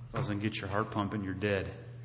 Doesn't get your heart pumping, you're dead.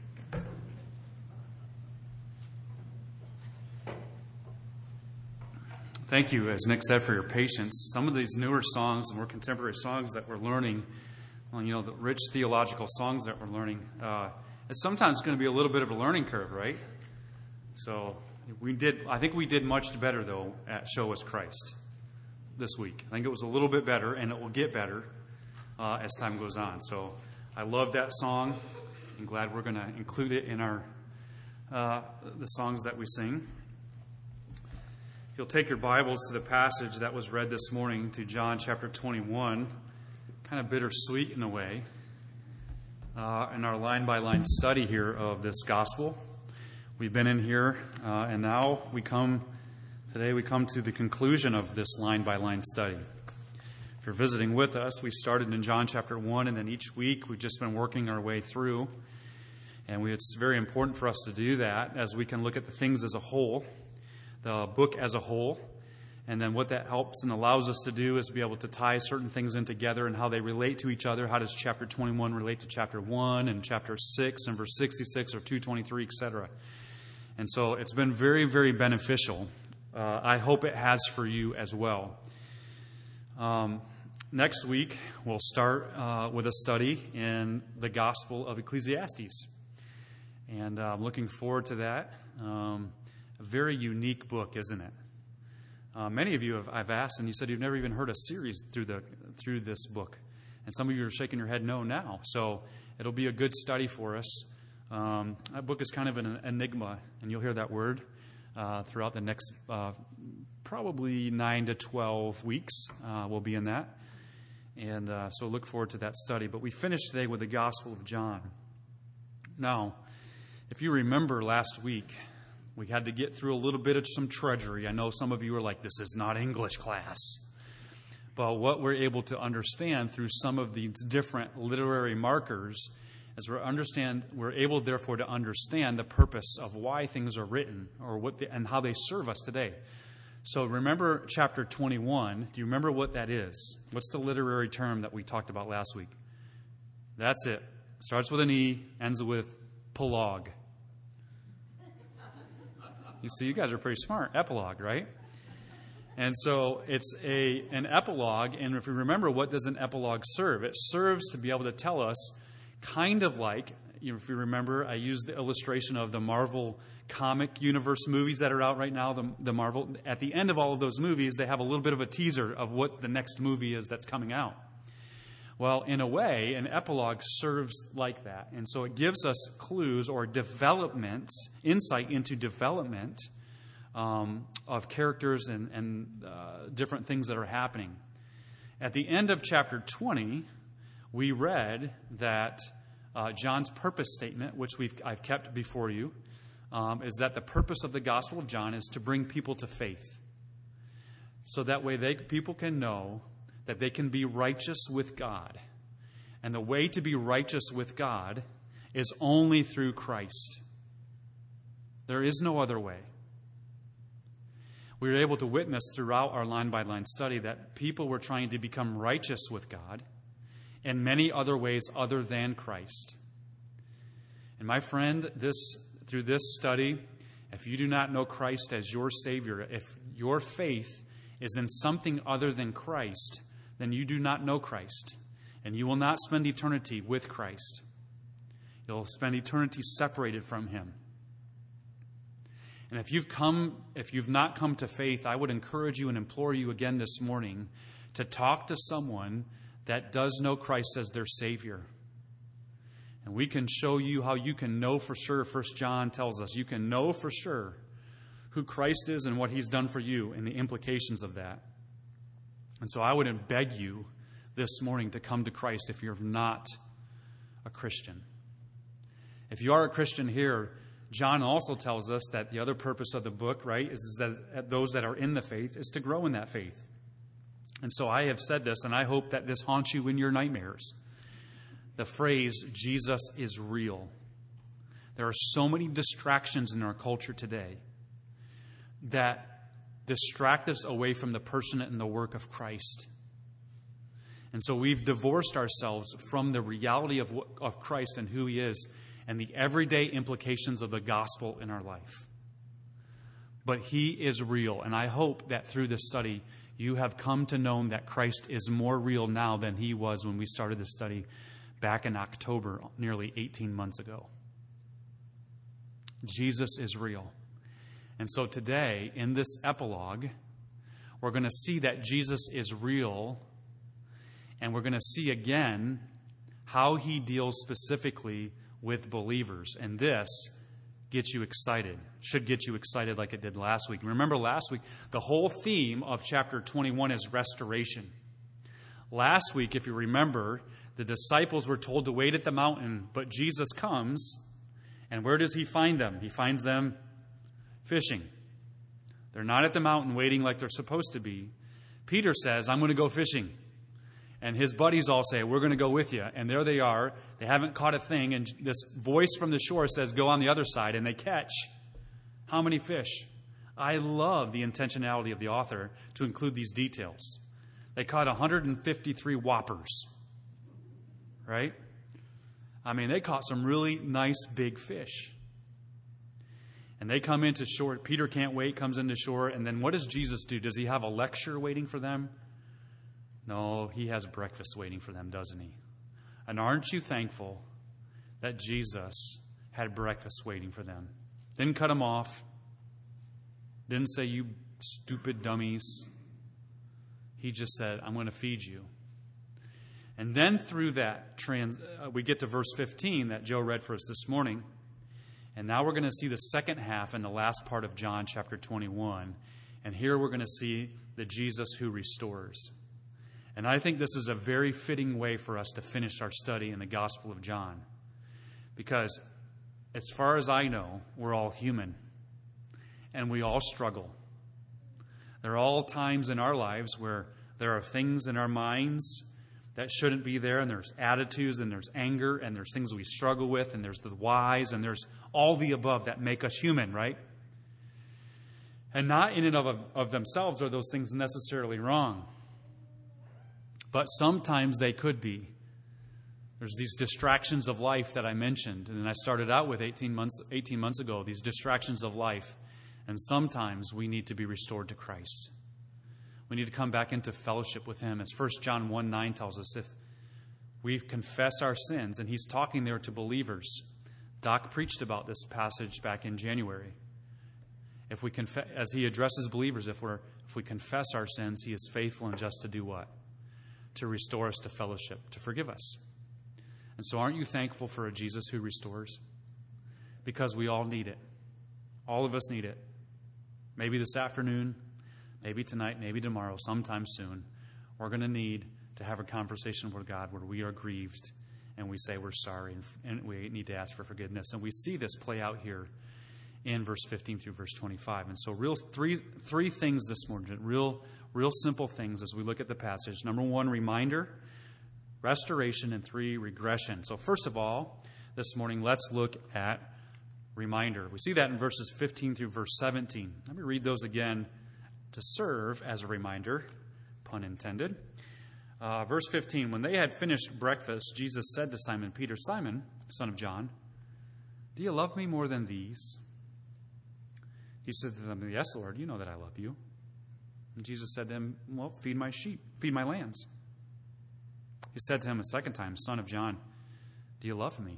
Thank you, as Nick said, for your patience. Some of these newer songs, more contemporary songs that we're learning, the rich theological songs that we're learning, it's sometimes going to be a little bit of a learning curve, right? So I think we did much better, though, at Show Us Christ this week. I think it was a little bit better, and it will get better as time goes on. So I love that song. I'm glad we're going to include it in our the songs that we sing. If you'll take your Bibles to the passage that was read this morning, to John chapter 21, kind of bittersweet in a way, in our line-by-line study here of this gospel. We've been in here, and now today we come to the conclusion of this line-by-line study. If you're visiting with us, we started in John chapter 1, and then each week we've just been working our way through. And it's very important for us to do that as we can look at the things as a whole, the book as a whole. And then what that helps and allows us to do is be able to tie certain things in together and how they relate to each other. How does chapter 21 relate to chapter 1 and chapter 6 and verse 66 or 223, etc.? And so it's been very, very beneficial. I hope it has for you as well. Next week, we'll start with a study in the Gospel of Ecclesiastes. And I'm looking forward to that. A very unique book, isn't it? Many of you I've asked, and you said you've never even heard a series through this book. And some of you are shaking your head no now. So it'll be a good study for us. That book is kind of an enigma, and you'll hear that word throughout the next probably 9 to 12 weeks. We'll be in that. And so look forward to that study. But we finished today with the Gospel of John. Now, if you remember last week, we had to get through a little bit of some trudgery. I know some of you are like, this is not English class. But what we're able to understand through some of these different literary markers is we're able, therefore, to understand the purpose of why things are written or and how they serve us today. So remember chapter 21. Do you remember what that is? What's the literary term that we talked about last week? That's it. Starts with an E, ends with prologue. You see, you guys are pretty smart. Epilogue, right? And so it's an epilogue, and if you remember, what does an epilogue serve? It serves to be able to tell us, kind of like, if you remember, I used the illustration of the Marvel comic universe movies that are out right now, the Marvel. At the end of all of those movies, they have a little bit of a teaser of what the next movie is that's coming out. Well, in a way, an epilogue serves like that. And so it gives us clues or insight into development of characters and different things that are happening. At the end of chapter 20, we read that John's purpose statement, which I've kept before you, is that the purpose of the Gospel of John is to bring people to faith. So that way people can know that they can be righteous with God. And the way to be righteous with God is only through Christ. There is no other way. We were able to witness throughout our line-by-line study that people were trying to become righteous with God in many other ways other than Christ. And my friend, through this study, if you do not know Christ as your Savior, if your faith is in something other than Christ, then you do not know Christ, and you will not spend eternity with Christ. You'll spend eternity separated from Him. And if you've not come to faith, I would encourage you and implore you again this morning to talk to someone that does know Christ as their Savior. And we can show you how you can know for sure. 1 John tells us you can know for sure who Christ is and what He's done for you and the implications of that. And so I would beg you this morning to come to Christ if you're not a Christian. If you are a Christian here, John also tells us that the other purpose of the book, right, is that those that are in the faith is to grow in that faith. And so I have said this, and I hope that this haunts you in your nightmares. The phrase, Jesus is real. There are so many distractions in our culture today that distract us away from the person and the work of Christ. And so we've divorced ourselves from the reality of Christ and who he is and the everyday implications of the gospel in our life. But he is real, and I hope that through this study you have come to know that Christ is more real now than he was when we started this study back in October, nearly 18 months ago. Jesus is real. And so today, in this epilogue, we're going to see that Jesus is real, and we're going to see again how he deals specifically with believers. And this gets you excited, should get you excited like it did last week. Remember last week, the whole theme of chapter 21 is restoration. Last week, if you remember, the disciples were told to wait at the mountain, but Jesus comes, and where does he find them? He finds them fishing. They're not at the mountain waiting like they're supposed to be. Peter says, I'm going to go fishing. And his buddies all say, we're going to go with you. And there they are. They haven't caught a thing. And this voice from the shore says, go on the other side. And they catch how many fish? I love the intentionality of the author to include these details. They caught 153 whoppers. Right? I mean, they caught some really nice big fish. And they come into shore. Peter can't wait, comes into shore. And then what does Jesus do? Does he have a lecture waiting for them? No, he has breakfast waiting for them, doesn't he? And aren't you thankful that Jesus had breakfast waiting for them? Didn't cut them off. Didn't say, you stupid dummies. He just said, I'm going to feed you. And then through that, we get to verse 15 that Joe read for us this morning. And now we're going to see the second half and the last part of John chapter 21. And here we're going to see the Jesus who restores. And I think this is a very fitting way for us to finish our study in the Gospel of John. Because as far as I know, we're all human. And we all struggle. There are all times in our lives where there are things in our minds that shouldn't be there. And there's attitudes and there's anger and there's things we struggle with. And there's the whys and there's all the above that make us human, right? And not in and of themselves are those things necessarily wrong. But sometimes they could be. There's these distractions of life that I mentioned. And I started out with 18 months ago, these distractions of life. And sometimes we need to be restored to Christ. We need to come back into fellowship with him. As 1 John 1:9 tells us, if we confess our sins, and he's talking there to believers. Doc preached about this passage back in January. If we as he addresses believers, if we confess our sins, he is faithful and just to do what? To restore us to fellowship, to forgive us. And so aren't you thankful for a Jesus who restores? Because we all need it. All of us need it. Maybe this afternoon, maybe tonight, maybe tomorrow, sometime soon, we're going to need to have a conversation with God where we are grieved and we say we're sorry and we need to ask for forgiveness. And we see this play out here in verse 15 through verse 25. And so three things this morning, real simple things as we look at the passage. Number 1, reminder, restoration, and 3, regression. So first of all, this morning, let's look at reminder. We see that in verses 15 through verse 17. Let me read those again to serve as a reminder, pun intended. Verse 15, when they had finished breakfast, Jesus said to Simon Peter, Simon, son of John, do you love me more than these? He said to them, yes, Lord, you know that I love you. And Jesus said to him, well, feed my sheep, feed my lambs. He said to him a second time, son of John, do you love me?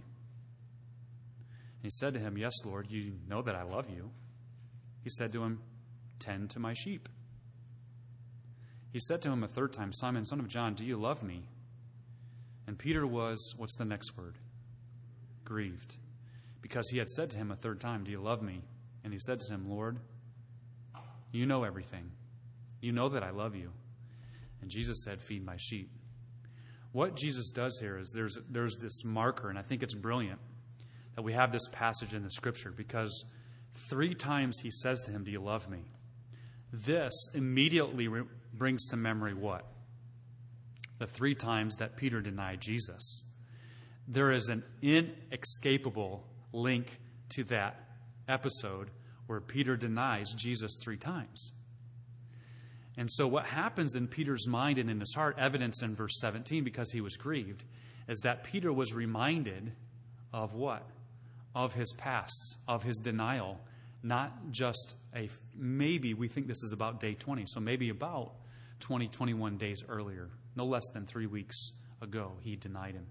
And he said to him, yes, Lord, you know that I love you. He said to him, tend to my sheep. He said to him a third time, Simon, son of John, do you love me? And Peter was, what's the next word? Grieved. Because he had said to him a third time, do you love me? And he said to him, Lord, you know everything. You know that I love you. And Jesus said, feed my sheep. What Jesus does here is there's this marker, and I think it's brilliant, that we have this passage in the Scripture, because 3 times he says to him, do you love me? This immediately brings to memory what? The 3 times that Peter denied Jesus. There is an inescapable link to that episode where Peter denies Jesus 3 times. And so what happens in Peter's mind and in his heart, evidenced in verse 17, because he was grieved, is that Peter was reminded of what? Of his past, of his denial. Not just maybe we think this is about day 20, so maybe about 20, 21 days earlier, no less than 3 weeks ago, he denied him.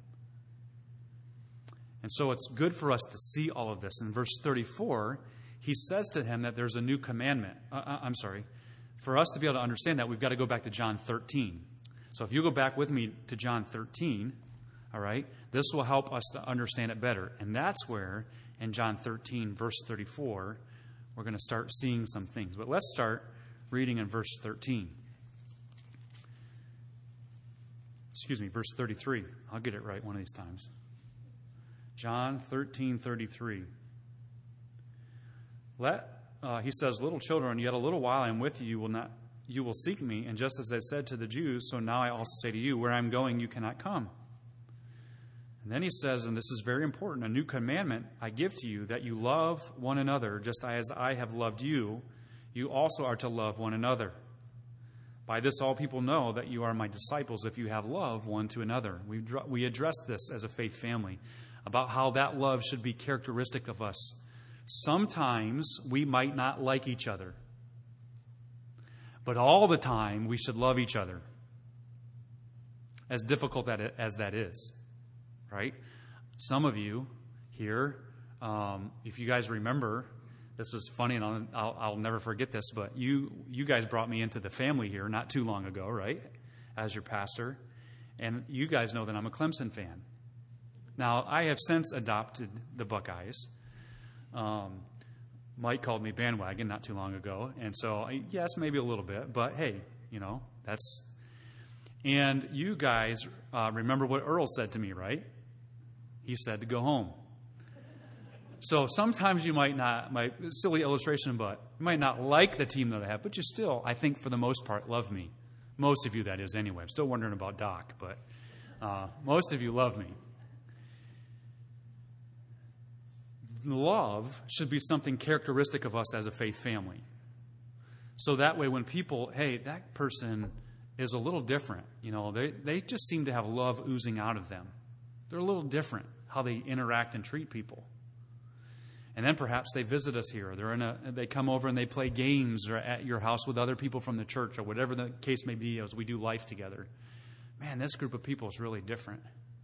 And so it's good for us to see all of this. In verse 34, he says to him that there's a new commandment. For us to be able to understand that, we've got to go back to John 13. So if you go back with me to John 13, all right, this will help us to understand it better. And that's where, in John 13, verse 34, we're going to start seeing some things. But let's start reading in verse 13. Verse 33. I'll get it right one of these times. John 13:33. He says, "Little children, yet a little while I am with you. You will seek me. And just as I said to the Jews, so now I also say to you, where I am going, you cannot come." And then he says, and this is very important, "A new commandment I give to you, that you love one another, just as I have loved you. You also are to love one another. By this all people know that you are my disciples, if you have love one to another." We addressed this as a faith family, about how that love should be characteristic of us. Sometimes we might not like each other, but all the time we should love each other, as difficult as that is. Right? Some of you here, if you guys remember, this was funny, and I'll never forget this, but you guys brought me into the family here not too long ago, right, as your pastor, and you guys know that I'm a Clemson fan. Now, I have since adopted the Buckeyes. Mike called me bandwagon not too long ago, and so, yes, maybe a little bit, but hey, that's... And you guys remember what Earl said to me, right? He said to go home. So sometimes you might not, my silly illustration, but you might not like the team that I have, but you still, I think for the most part, love me. Most of you, that is, anyway. I'm still wondering about Doc, but most of you love me. Love should be something characteristic of us as a faith family. So that way when people, hey, that person is a little different. They just seem to have love oozing out of them. They're a little different how they interact and treat people. And then perhaps they visit us here. They come over and they play games or at your house with other people from the church or whatever the case may be as we do life together. Man, this group of people is really different.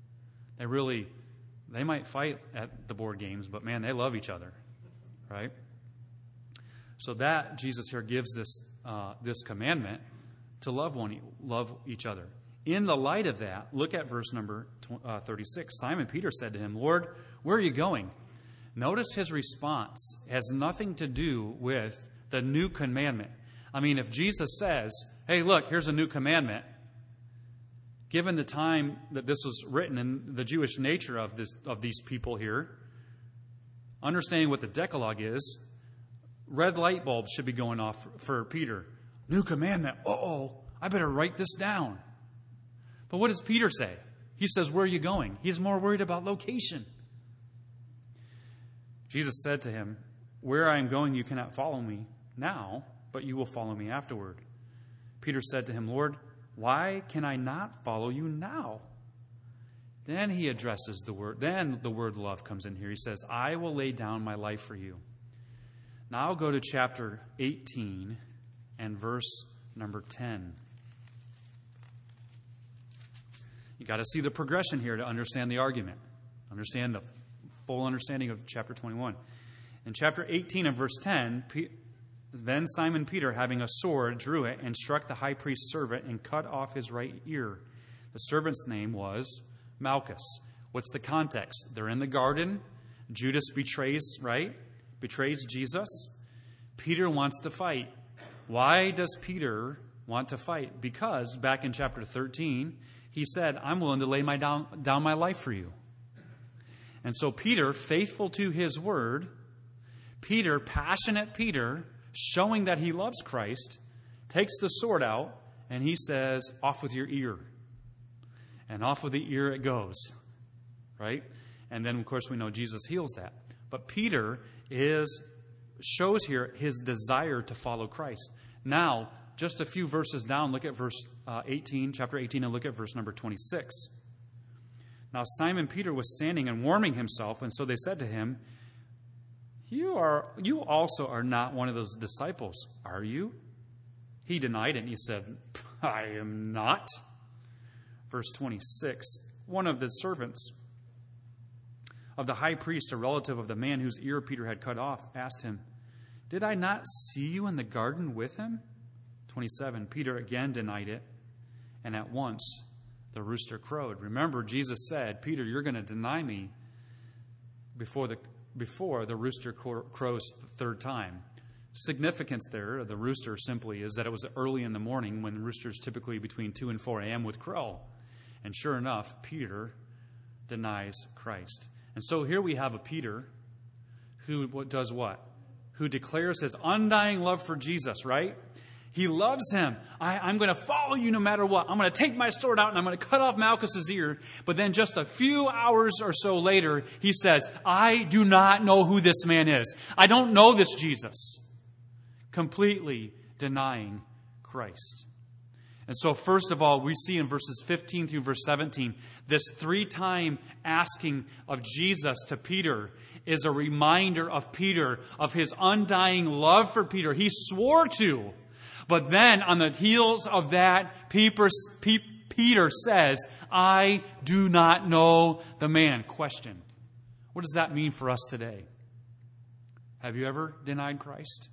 They might fight at the board games, but man, they love each other, right? So that Jesus here gives this commandment to love each other. In the light of that, look at verse number 36. Simon Peter said to him, "Lord, where are you going?" Notice his response has nothing to do with the new commandment. I mean, if Jesus says, "Hey, look, here's a new commandment," given the time that this was written and the Jewish nature of these people here, understanding what the Decalogue is, red light bulbs should be going off for Peter. New commandment. I better write this down. But what does Peter say? He says, "Where are you going?" He's more worried about location. Jesus said to him, "Where I am going, you cannot follow me now, but you will follow me afterward." Peter said to him, "Lord, why can I not follow you now?" Then he addresses the word. Then the word love comes in here. He says, "I will lay down my life for you." Now I'll go to chapter 18 and verse number 10. You got to see the progression here to understand the argument. Understand the full understanding of chapter 21. In chapter 18 and verse 10, then Simon Peter, having a sword, drew it and struck the high priest's servant and cut off his right ear. The servant's name was Malchus. What's the context? They're in the garden. Judas betrays Jesus. Peter wants to fight. Why does Peter want to fight? Because back in chapter 13, he said, "I'm willing to lay down my life for you." And so Peter, faithful to his word, passionate Peter, showing that he loves Christ, takes the sword out and he says, "Off with your ear." And off with the ear it goes, right? And then, of course, we know Jesus heals that. But Peter shows here his desire to follow Christ. Now, just a few verses down, look at verse 18, chapter 18, and look at verse number 26. Now Simon Peter was standing and warming himself, and so they said to him, You also are not one of those disciples, are you? He denied it, and he said, I am not. Verse 26, one of the servants of the high priest, a relative of the man whose ear Peter had cut off, asked him, Did I not see you in the garden with him? 27, Peter again denied it, and at once the rooster crowed. Remember, Jesus said, Peter, you're going to deny me before the rooster crows the third time. Significance there of the rooster simply is that it was early in the morning when roosters typically between 2 and 4 a.m. would crow. And sure enough, Peter denies Christ. And so here we have a Peter who does what? Who declares his undying love for Jesus, right? He loves him. I'm going to follow you no matter what. I'm going to take my sword out and I'm going to cut off Malchus's ear. But then just a few hours or so later, he says, I do not know who this man is. I don't know this Jesus. Completely denying Christ. And so first of all, we see in verses 15 through verse 17, this 3-time asking of Jesus to Peter is a reminder of Peter, of his undying love for Peter. He swore to. But then on the heels of that, Peter says, I do not know the man. Question. What does that mean for us today? Have you ever denied Christ?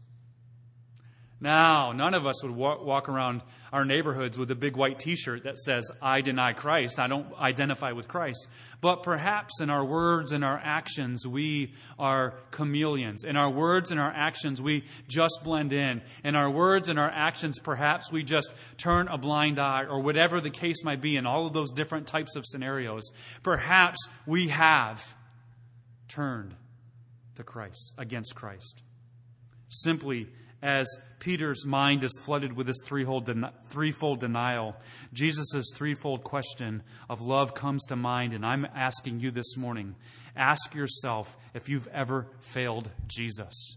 Now, none of us would walk around our neighborhoods with a big white T-shirt that says, I deny Christ. I don't identify with Christ. But perhaps in our words and our actions, we are chameleons. In our words and our actions, we just blend in. In our words and our actions, perhaps we just turn a blind eye, or whatever the case might be in all of those different types of scenarios. Perhaps we have turned to Christ, against Christ. Simply as Peter's mind is flooded with this threefold denial, Jesus' threefold question of love comes to mind, and I'm asking you this morning, ask yourself if you've ever failed Jesus.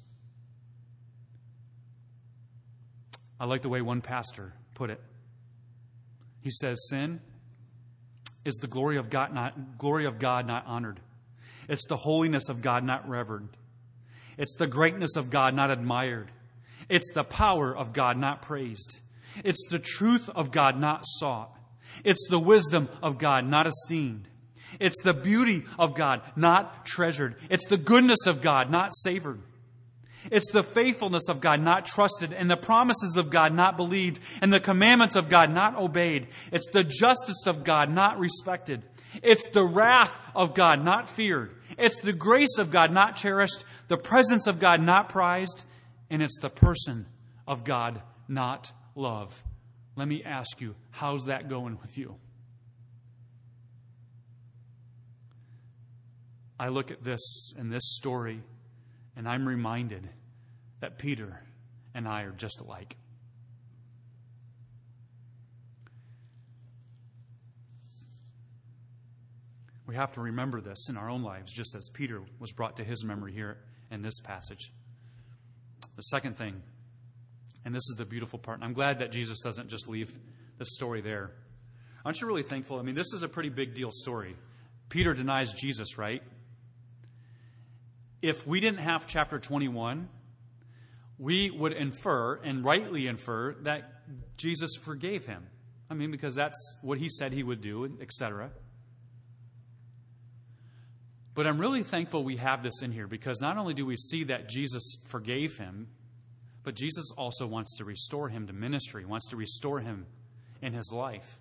I like the way one pastor put it. He says, sin is the glory of God not honored. It's the holiness of God not revered. It's the greatness of God not admired. It's the power of God not praised. It's the truth of God not sought. It's the wisdom of God not esteemed. It's the beauty of God not treasured. It's the goodness of God not savored. It's the faithfulness of God not trusted, and the promises of God not believed, and the commandments of God not obeyed. It's the justice of God not respected. It's the wrath of God not feared. It's the grace of God not cherished, the presence of God not prized, and it's the person of God not loved. Let me ask you, how's that going with you? I look at this in this story, and I'm reminded that Peter and I are just alike. We have to remember this in our own lives, just as Peter was brought to his memory here in this passage. The second thing, and this is the beautiful part, and I'm glad that Jesus doesn't just leave the story there. Aren't you really thankful? I mean, this is a pretty big deal story. Peter denies Jesus, right? If we didn't have chapter 21, we would infer, and rightly infer, that Jesus forgave him. I mean, because that's what he said he would do, etc. But I'm really thankful we have this in here, because not only do we see that Jesus forgave him, but Jesus also wants to restore him to ministry, wants to restore him in his life.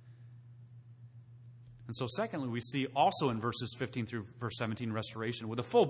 And so secondly, we see also in verses 15 through verse 17 restoration. With a full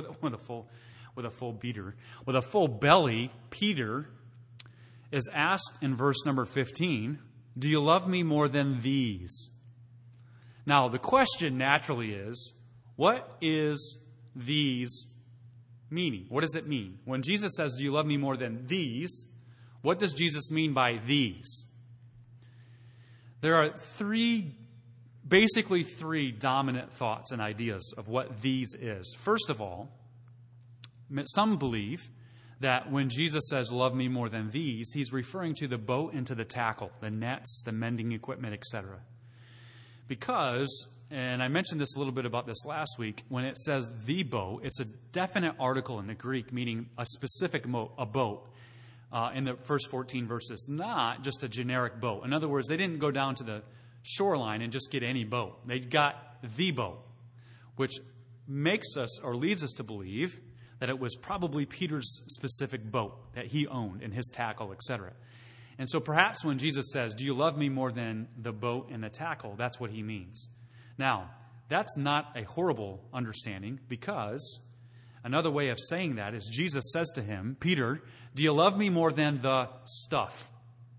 belly, Peter is asked in verse number 15, do you love me more than these? Now, the question naturally is, what is these meaning? What does it mean? When Jesus says, do you love me more than these? What does Jesus mean by these? There are basically three dominant thoughts and ideas of what these is. First of all, some believe that when Jesus says, love me more than these, he's referring to the boat and to the tackle, the nets, the mending equipment, etc. Because, and I mentioned this a little bit about this last week, when it says the boat, it's a definite article in the Greek, meaning a specific a boat in the first 14 verses, not just a generic boat. In other words, they didn't go down to the shoreline and just get any boat. They got the boat, which makes us or leads us to believe that it was probably Peter's specific boat that he owned and his tackle, etc. And so perhaps when Jesus says, do you love me more than the boat and the tackle, that's what he means. Now, that's not a horrible understanding, because another way of saying that is Jesus says to him, Peter, do you love me more than the stuff?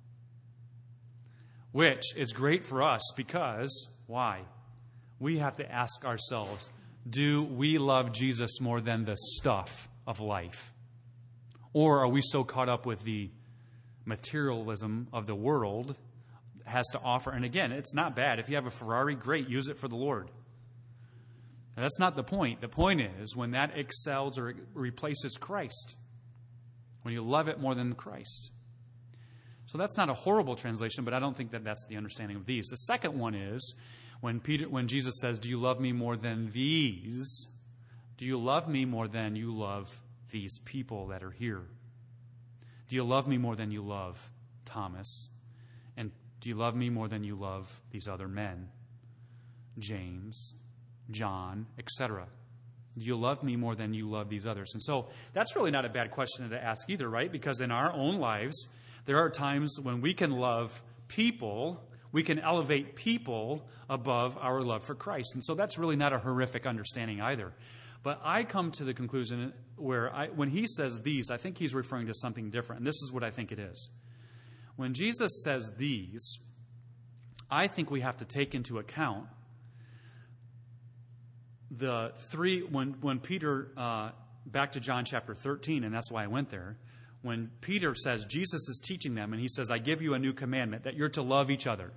Which is great for us because, why? We have to ask ourselves, do we love Jesus more than the stuff of life? Or are we so caught up with the materialism of the world has to offer? And again, it's not bad. If you have a Ferrari, great, use it for the Lord. And that's not the point. The point is when that excels or replaces Christ, when you love it more than Christ. So that's not a horrible translation, but I don't think that that's the understanding of these. The second one is when Jesus says, do you love me more than these? Do you love me more than you love these people that are here? Do you love me more than you love Thomas? And do you love me more than you love these other men? James, John, etc. Do you love me more than you love these others? And so that's really not a bad question to ask either, right? Because in our own lives, there are times when we can love people, we can elevate people above our love for Christ. And so that's really not a horrific understanding either. But I come to the conclusion where when he says these, I think he's referring to something different. And this is what I think it is. When Jesus says these, I think we have to take into account the three, when Peter, back to John chapter 13, and that's why I went there, when Peter says, Jesus is teaching them, and he says, I give you a new commandment, that you're to love each other.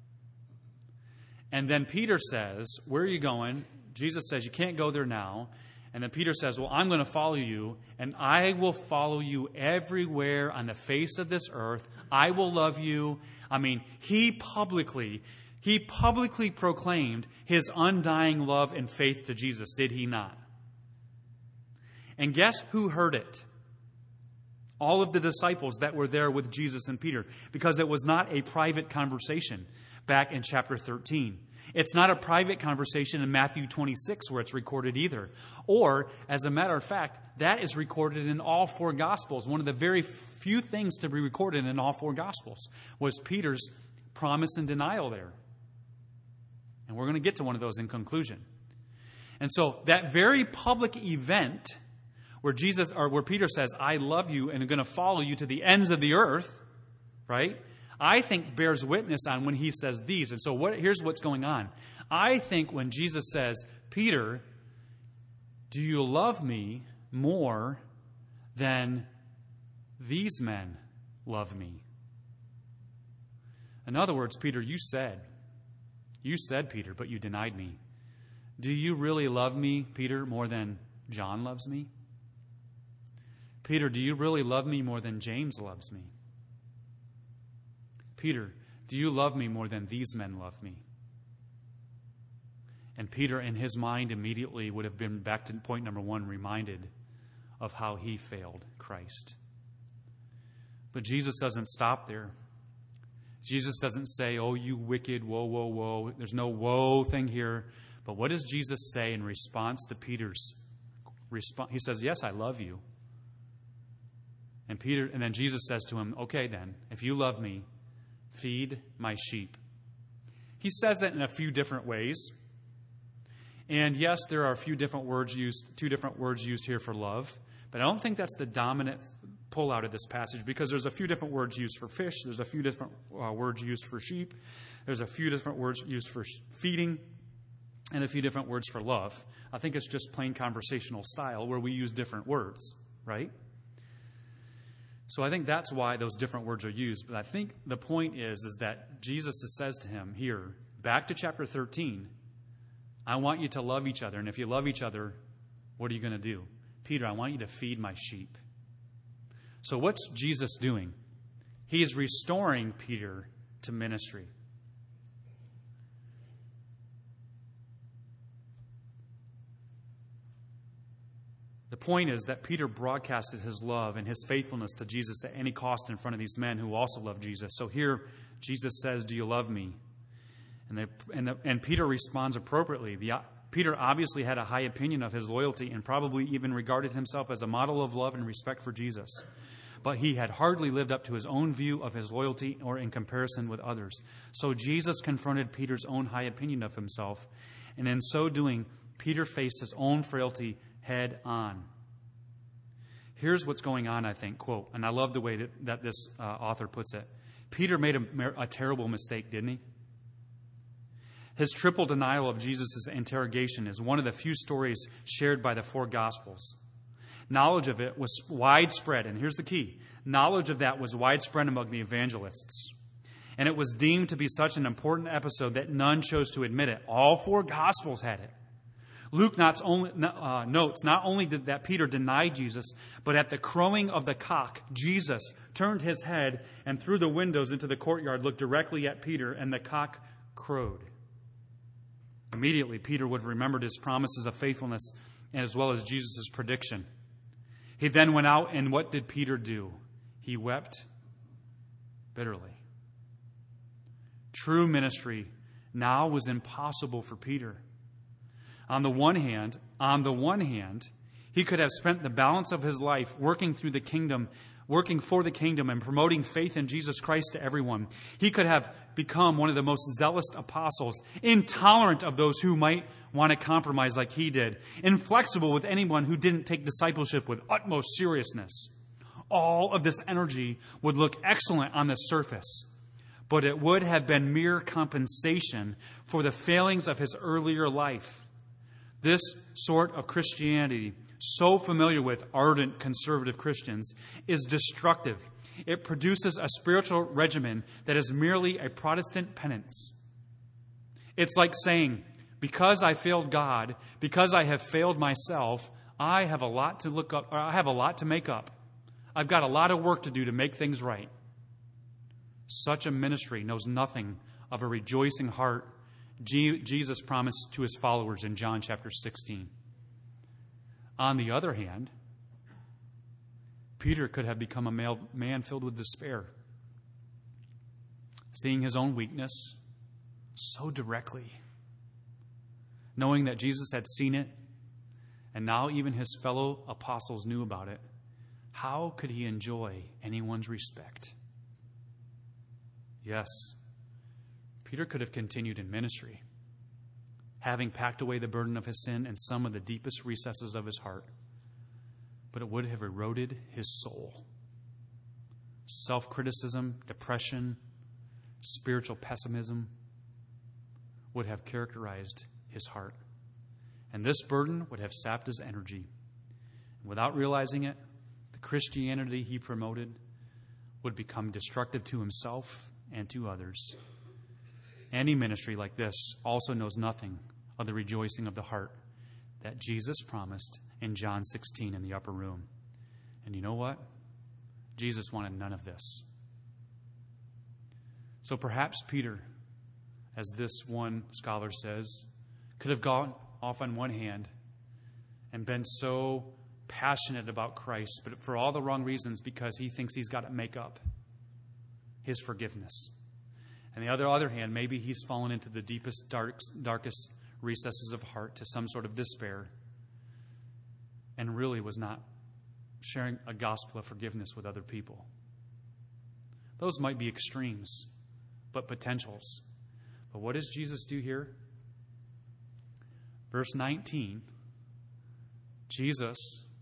And then Peter says, where are you going? Jesus says, you can't go there now. And then Peter says, well, I'm going to follow you, and I will follow you everywhere on the face of this earth. I will love you. I mean, he publicly proclaimed his undying love and faith to Jesus, did he not? And guess who heard it? All of the disciples that were there with Jesus and Peter, because it was not a private conversation back in chapter 13. It's not a private conversation in Matthew 26 where it's recorded either. Or, as a matter of fact, that is recorded in all four Gospels. One of the very few things to be recorded in all four Gospels was Peter's promise and denial there. And we're going to get to one of those in conclusion. And so that very public event where Peter says, I love you and I'm going to follow you to the ends of the earth, right? I think bears witness on when he says these. And so here's what's going on. I think when Jesus says, Peter, do you love me more than these men love me? In other words, Peter, you said, Peter, but you denied me. Do you really love me, Peter, more than John loves me? Peter, do you really love me more than James loves me? Peter, do you love me more than these men love me? And Peter, in his mind, immediately would have been, back to point number one, reminded of how he failed Christ. But Jesus doesn't stop there. Jesus doesn't say, oh, you wicked, whoa, whoa, whoa. There's no whoa thing here. But what does Jesus say in response to Peter's response? He says, yes, I love you. And then Jesus says to him, okay then, if you love me, feed my sheep. He says it in a few different ways. And yes, there are two different words used here for love. But I don't think that's the dominant pull out of this passage, because there's a few different words used for fish. There's a few different words used for sheep. There's a few different words used for feeding, and a few different words for love. I think it's just plain conversational style where we use different words, right? So I think that's why those different words are used. But I think the point is that Jesus says to him here, back to chapter 13, I want you to love each other. And if you love each other, what are you going to do? Peter, I want you to feed my sheep. So what's Jesus doing? He is restoring Peter to ministry. The point is that Peter broadcasted his love and his faithfulness to Jesus at any cost in front of these men who also loved Jesus. So here Jesus says, "Do you love me?" And Peter responds appropriately. Peter obviously had a high opinion of his loyalty and probably even regarded himself as a model of love and respect for Jesus. But he had hardly lived up to his own view of his loyalty or in comparison with others. So Jesus confronted Peter's own high opinion of himself. And in so doing, Peter faced his own frailty head on. Here's what's going on, I think, quote, and I love the way that this author puts it. Peter made a terrible mistake, didn't he? His triple denial of Jesus' interrogation is one of the few stories shared by the four Gospels. Knowledge of it was widespread, and here's the key. Knowledge of that was widespread among the evangelists. And it was deemed to be such an important episode that none chose to admit it. All four Gospels had it. Luke notes not only did that Peter deny Jesus, but at the crowing of the cock, Jesus turned his head and through the windows into the courtyard looked directly at Peter, and the cock crowed. Immediately, Peter would have remembered his promises of faithfulness and as well as Jesus' prediction. He then went out, and what did Peter do? He wept bitterly. True ministry now was impossible for Peter. On the one hand, he could have spent the balance of his life working for the kingdom and promoting faith in Jesus Christ to everyone. He could have become one of the most zealous apostles, intolerant of those who might want to compromise like he did, inflexible with anyone who didn't take discipleship with utmost seriousness. All of this energy would look excellent on the surface, but it would have been mere compensation for the failings of his earlier life. This sort of Christianity, so familiar with ardent conservative Christians, is destructive. It produces a spiritual regimen that is merely a Protestant penance. It's like saying, because I failed God, because I have failed myself, I have a lot to look up, or I have a lot to make up. I've got a lot of work to do to make things right. Such a ministry knows nothing of a rejoicing heart Jesus promised to his followers in John chapter 16. On the other hand, Peter could have become a man filled with despair, seeing his own weakness so directly, knowing that Jesus had seen it, and now even his fellow apostles knew about it. How could he enjoy anyone's respect? Yes, Peter could have continued in ministry, having packed away the burden of his sin in some of the deepest recesses of his heart, but it would have eroded his soul. Self-criticism, depression, spiritual pessimism would have characterized his heart, and this burden would have sapped his energy. Without realizing it, the Christianity he promoted would become destructive to himself and to others. Any ministry like this also knows nothing of the rejoicing of the heart that Jesus promised in John 16 in the upper room. And you know what? Jesus wanted none of this. So perhaps Peter, as this one scholar says, could have gone off on one hand and been so passionate about Christ, but for all the wrong reasons, because he thinks he's got to make up his forgiveness. On the other hand, maybe he's fallen into the deepest, darkest recesses of heart to some sort of despair and really was not sharing a gospel of forgiveness with other people. Those might be extremes, but potentials. But what does Jesus do here? Verse 19, Jesus,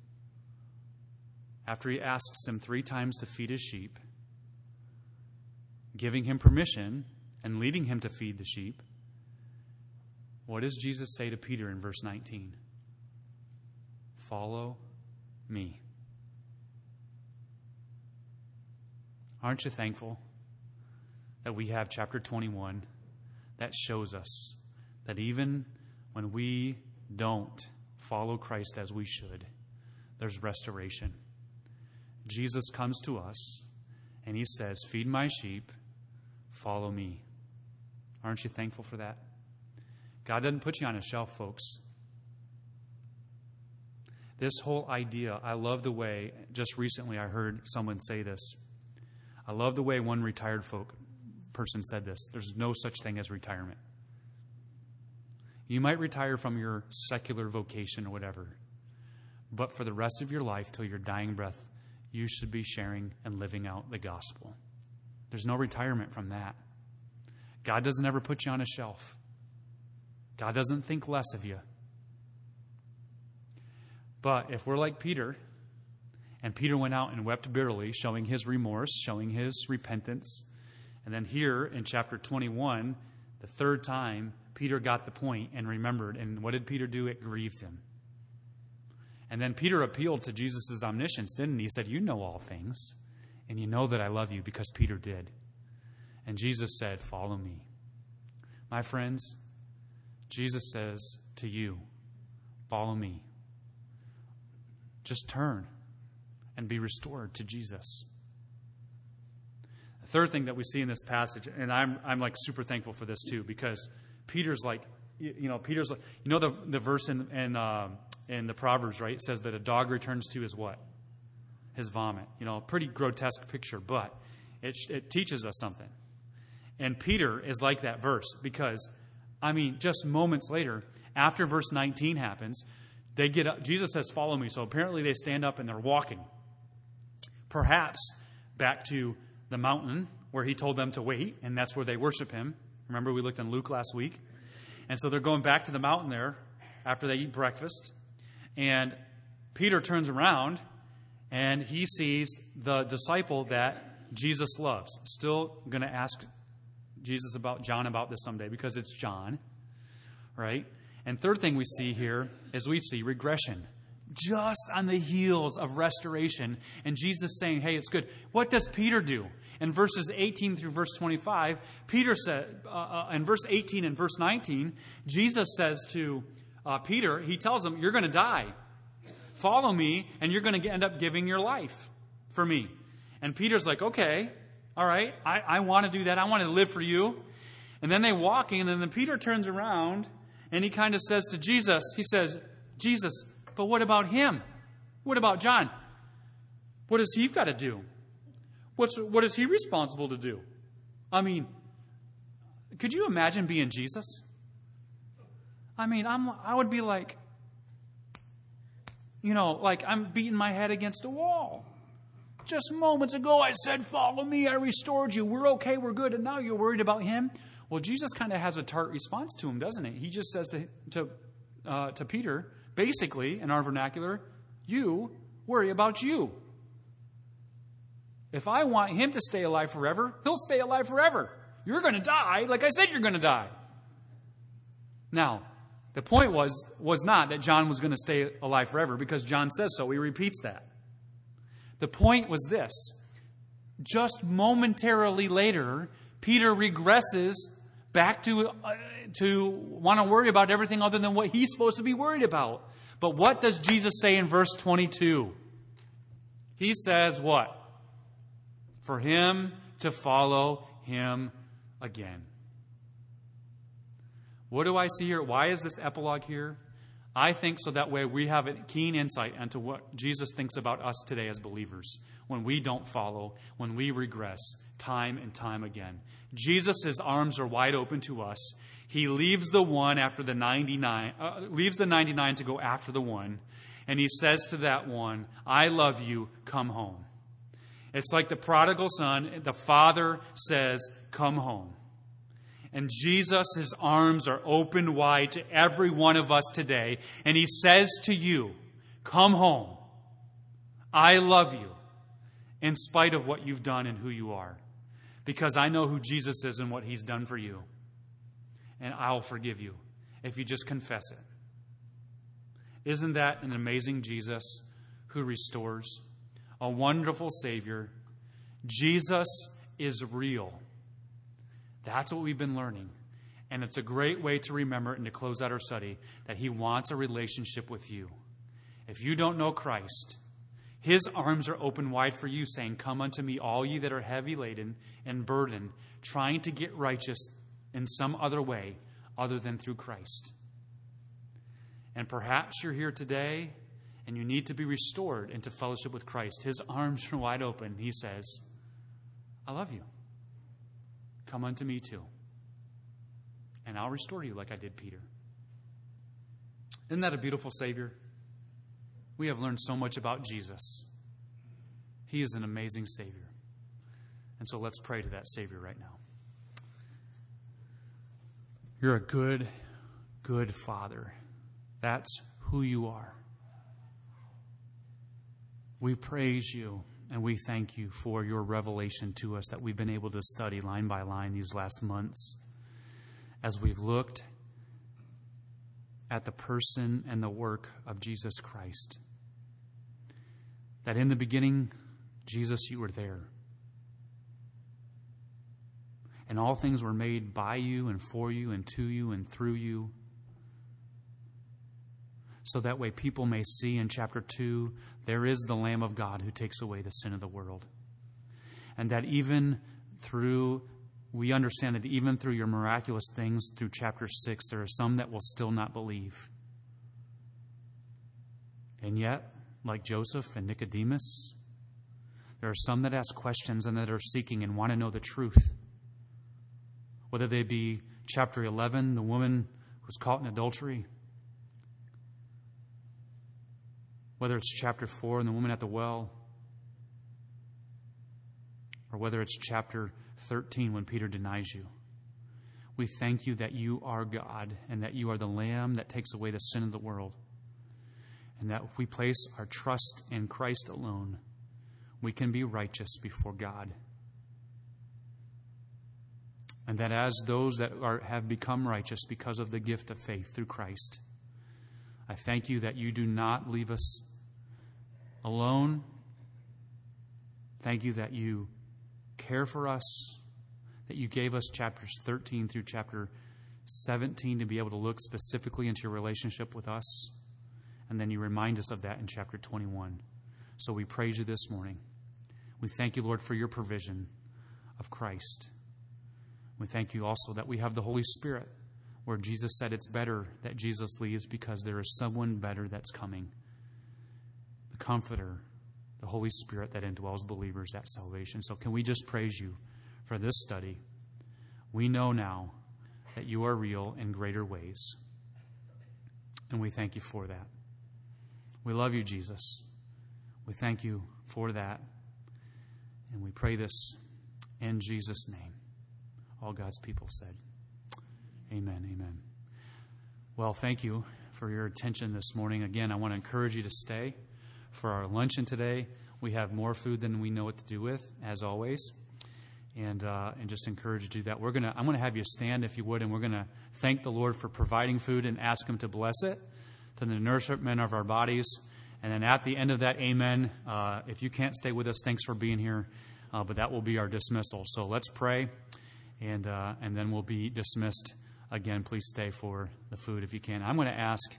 after he asks him 3 times to feed his sheep, giving him permission and leading him to feed the sheep, what does Jesus say to Peter in verse 19? Follow me. Aren't you thankful that we have chapter 21 that shows us that even when we don't follow Christ as we should, there's restoration. Jesus comes to us and he says, feed my sheep, follow me. Aren't you thankful for that? God doesn't put you on a shelf, folks. This whole idea, I love the way, just recently I heard someone say this. I love the way one retired person said this. There's no such thing as retirement. You might retire from your secular vocation or whatever, but for the rest of your life, till your dying breath, you should be sharing and living out the gospel. There's no retirement from that. God doesn't ever put you on a shelf. God doesn't think less of you. But if we're like Peter, and Peter went out and wept bitterly, showing his remorse, showing his repentance, and then here in chapter 21, the third time, Peter got the point and remembered. And what did Peter do? It grieved him. And then Peter appealed to Jesus' omniscience, didn't he? He said, you know all things, and you know that I love you, because Peter did. And Jesus said, follow me. My friends, Jesus says to you, follow me. Just turn and be restored to Jesus. The third thing that we see in this passage, and I'm like super thankful for this too, because Peter's like, the verse in the Proverbs, right? It says that a dog returns to his what? His vomit. Pretty grotesque picture, but it teaches us something. And Peter is like that verse because, just moments later, after verse 19 happens, they get up. Jesus says, follow me. So apparently they stand up and they're walking. Perhaps back to the mountain where he told them to wait, and that's where they worship him. Remember, we looked in Luke last week. And so they're going back to the mountain there after they eat breakfast. And Peter turns around and he sees the disciple that Jesus loves. Still going to ask John about this someday because it's John, right? And third thing we see here is we see regression. Just on the heels of restoration. And Jesus saying, hey, it's good. What does Peter do? In verses 18 through verse 25, Peter said, in verse 18 and verse 19, Jesus says to Peter, he tells him, you're going to die. Follow me, and you're going to end up giving your life for me. And Peter's like, okay, all right, I want to do that. I want to live for you. And then they walking, and then Peter turns around, and he kind of says to Jesus, he says, Jesus, but what about him? What about John? What does he got to do? What is he responsible to do? Could you imagine being Jesus? I would be like, I'm beating my head against a wall. Just moments ago I said, follow me, I restored you. We're okay, we're good. And now you're worried about him? Well, Jesus kind of has a tart response to him, doesn't he? He just says to Peter, basically, in our vernacular, you worry about you. If I want him to stay alive forever, he'll stay alive forever. You're going to die. Like I said, you're going to die. Now, the point was not that John was going to stay alive forever because John says so. He repeats that. The point was this. Just momentarily later, Peter regresses back to want to worry about everything other than what he's supposed to be worried about. But what does Jesus say in verse 22? He says what? For him to follow him again. What do I see here? Why is this epilogue here? I think so that way we have a keen insight into what Jesus thinks about us today as believers when we don't follow, when we regress time and time again. Jesus' arms are wide open to us. He leaves the one after the 99, leaves the 99 to go after the one, and he says to that one, I love you, come home. It's like the prodigal son. The father says, come home. And Jesus' arms are opened wide to every one of us today. And he says to you, come home. I love you in spite of what you've done and who you are. Because I know who Jesus is and what he's done for you. And I'll forgive you if you just confess it. Isn't that an amazing Jesus who restores? A wonderful Savior. Jesus is real. That's what we've been learning. And it's a great way to remember and to close out our study that he wants a relationship with you. If you don't know Christ, His arms are open wide for you, saying, "Come unto me, all ye that are heavy laden and burdened," trying to get righteous in some other way other than through Christ. And perhaps you're here today and you need to be restored into fellowship with Christ. His arms are wide open. He says, "I love you. Come unto me too. And I'll restore you like I did Peter." Isn't that a beautiful Savior? We have learned so much about Jesus. He is an amazing Savior. And so let's pray to that Savior right now. You're a good, good Father. That's who you are. We praise you and we thank you for your revelation to us that we've been able to study line by line these last months as we've looked at the person and the work of Jesus Christ. That in the beginning, Jesus, you were there. And all things were made by you and for you and to you and through you. So that way people may see in chapter 2, there is the Lamb of God who takes away the sin of the world. And that we understand that even through your miraculous things through chapter 6, there are some that will still not believe. And yet, like Joseph and Nicodemus, there are some that ask questions and that are seeking and want to know the truth. Whether they be chapter 11, the woman who was caught in adultery. Whether it's chapter 4 and the woman at the well. Or whether it's chapter 13 when Peter denies you. We thank you that you are God and that you are the Lamb that takes away the sin of the world. And that if we place our trust in Christ alone, we can be righteous before God. And that as those that have become righteous because of the gift of faith through Christ, I thank you that you do not leave us alone. Thank you that you care for us, that you gave us chapters 13 through chapter 17 to be able to look specifically into your relationship with us. And then you remind us of that in chapter 21. So we praise you this morning. We thank you, Lord, for your provision of Christ. We thank you also that we have the Holy Spirit, where Jesus said it's better that Jesus leaves because there is someone better that's coming. The Comforter, the Holy Spirit that indwells believers at salvation. So can we just praise you for this study? We know now that you are real in greater ways. And we thank you for that. We love you, Jesus. We thank you for that. And we pray this in Jesus' name. All God's people said, amen, amen. Well, thank you for your attention this morning. Again, I want to encourage you to stay for our luncheon today. We have more food than we know what to do with, as always. And just encourage you to do that. I'm going to have you stand, if you would, and we're going to thank the Lord for providing food and ask Him to bless it to the nourishment of our bodies. And then at the end of that, amen. If you can't stay with us, thanks for being here. But that will be our dismissal. So let's pray, and then we'll be dismissed. Again, please stay for the food if you can. I'm going to ask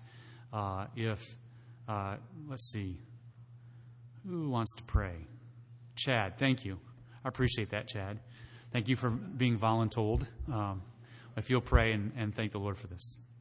let's see, who wants to pray? Chad, thank you. I appreciate that, Chad. Thank you for being voluntold. If you'll pray and thank the Lord for this.